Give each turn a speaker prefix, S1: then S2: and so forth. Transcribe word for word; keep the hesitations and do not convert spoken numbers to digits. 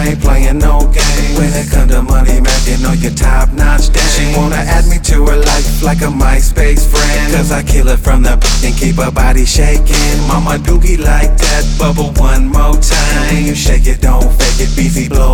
S1: I ain't playing no games. When it come to money, man, you know you're top notch. Damn. She wanna add me to her life like a MySpace friend, cause I kill it from the and keep her body shaking. Mama doogie like that, bubble one more time. When you shake it, don't fake it, beefy blow